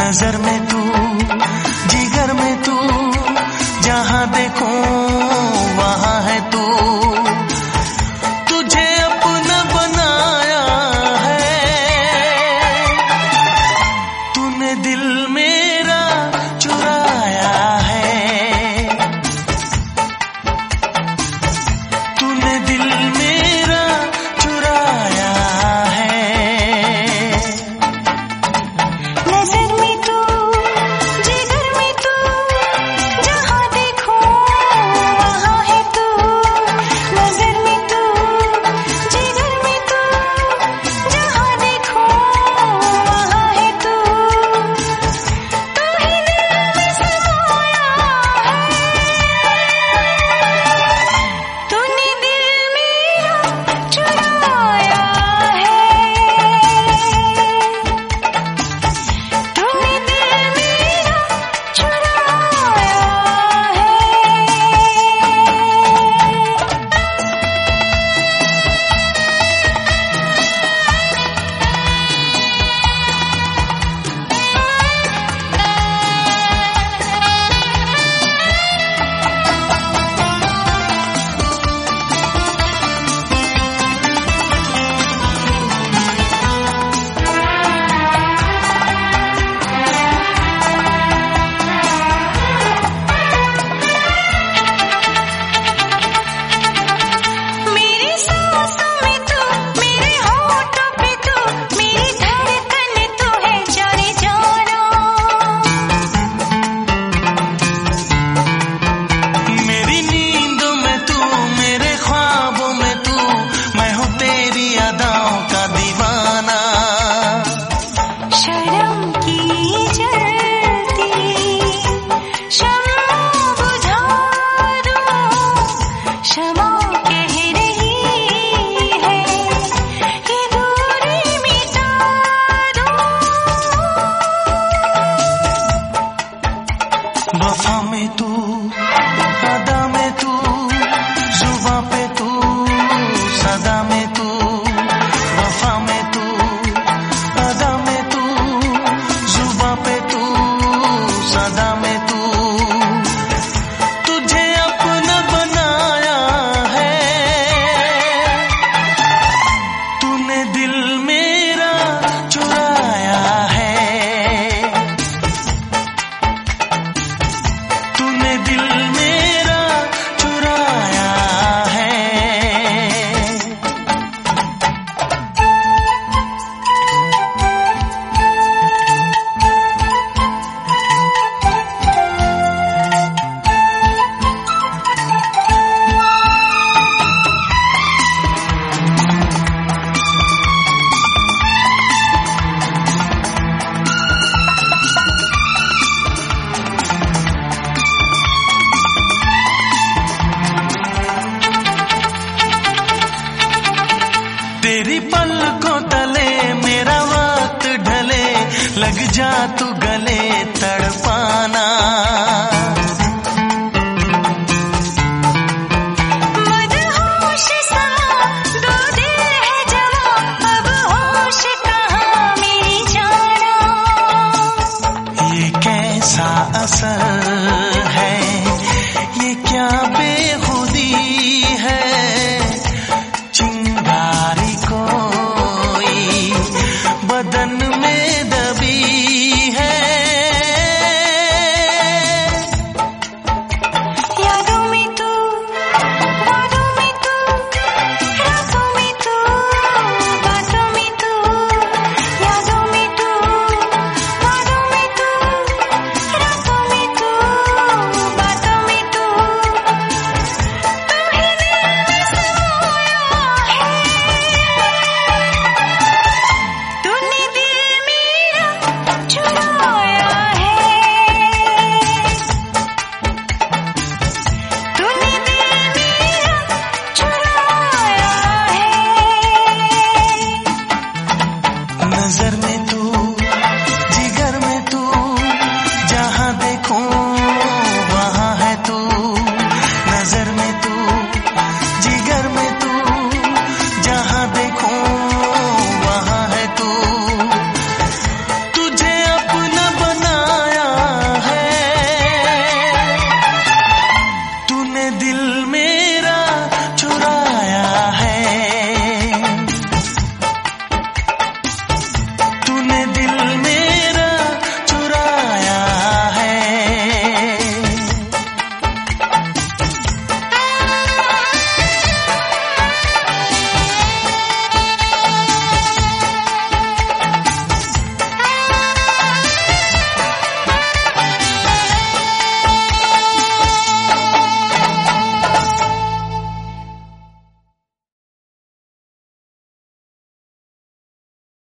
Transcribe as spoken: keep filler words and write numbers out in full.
नजर में तू, जिगर में तू, जहां देखो वहां है तू। तुझे अपना बनाया है, तूने दिल मेरा चुराया है, तूने दिल मेरा चुराया है। नजर में तू, जिगर में तू, जहां देखो वहां है तू। नजर में तू, जिगर में तू, जहां देखो वहां है तू। तू ही दिल में समाया है, तूने दिल मेरा चुराया है, तूने दिल मेरा चुराया है। मेरी सांसों में तू, मेरे होठों पे तू, मेरी धड़कन तू है जाने जाना। मेरी नींदों में तू, मेरे ख्वाबों में तू, मैं हूँ तेरी अदाओं का दीवाना। शर्म की जलती शम्मा बुझा दो, शम्मा कह रही है ये दूरी मिटा दो। वफा में तू, अदा में तू, जुबां पे तू, सदा में तू। वफा में तू, अदा में तू, जुबां पे तू, सदा में तू। तुझे अपना बनाया है, तूने दिल मेरा चुराया है, तूने दिल मेरा चुराया है। तेरी पलकों तले मेरा वक्त ढले, लग जा तू गले तड़पाना।